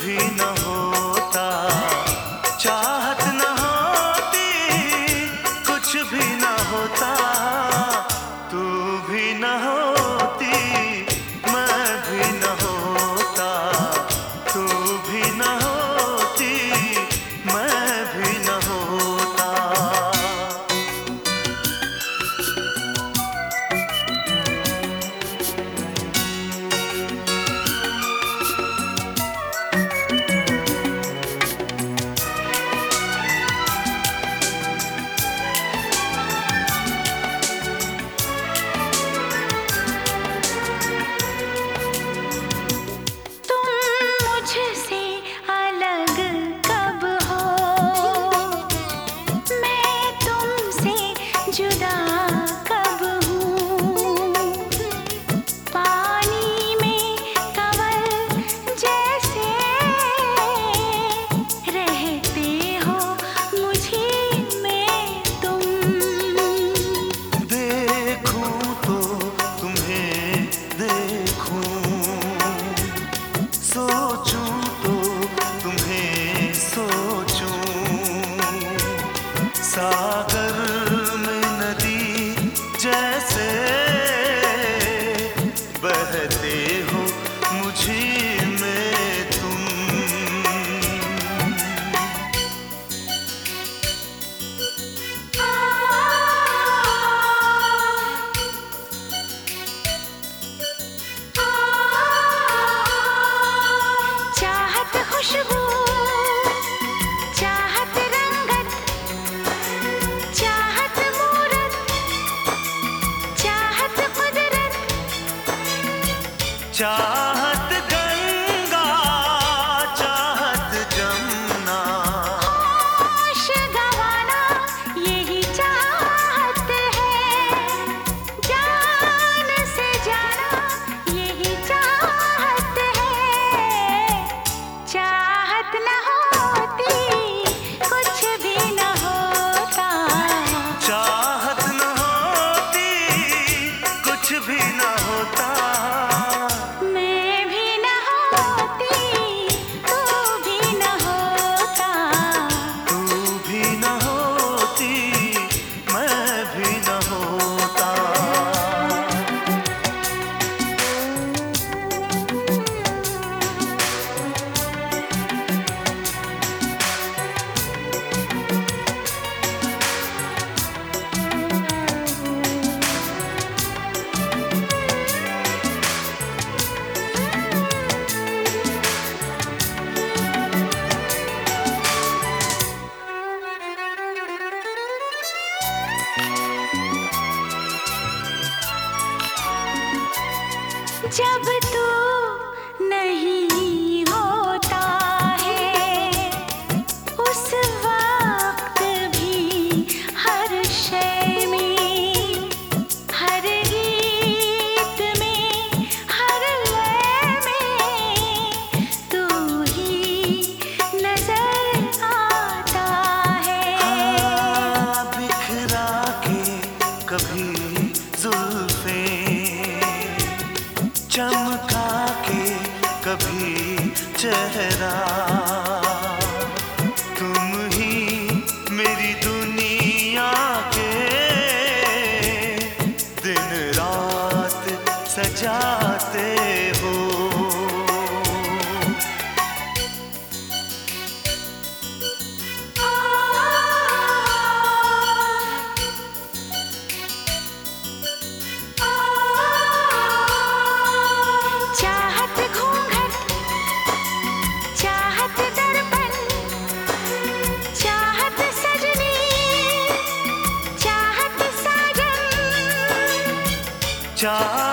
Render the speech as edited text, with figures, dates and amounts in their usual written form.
भी न होता, चाहत न होती कुछ भी न होता, तू भी न होती मैं भी न होता, तू भी न होती मैं भी न होता। सोचूं तो तुम्हें सोचूं, सागर में नदी जैसे बहते हो मुझी में तुम। खुशबू, चाहत रंगत, चाहत मूरत, चाहत कुदरत, चाहत गंगा, चाहत जमुना, होश गंवाना यही चाहत है, जान से जाना यही चाहत है। चाहत न होती कुछ भी न होता, चाहत न होती कुछ भी न होता, मैं भी न होती तू भी न होता, तू भी न होती मैं भी न होता। जब तू नहीं होता है उस वक्त भी हर शय में, हर गीत में, हर लय में तू ही नजर आता है। हाँ, बिखरा के कभी जुल्फे, चमका के कभी चेहरा, तुम ही मेरी दुनिया के दिन रात सजाते हो। चाहत घूंघट, चाहत दर्पण, चाहत सजनी, चाहत साजन,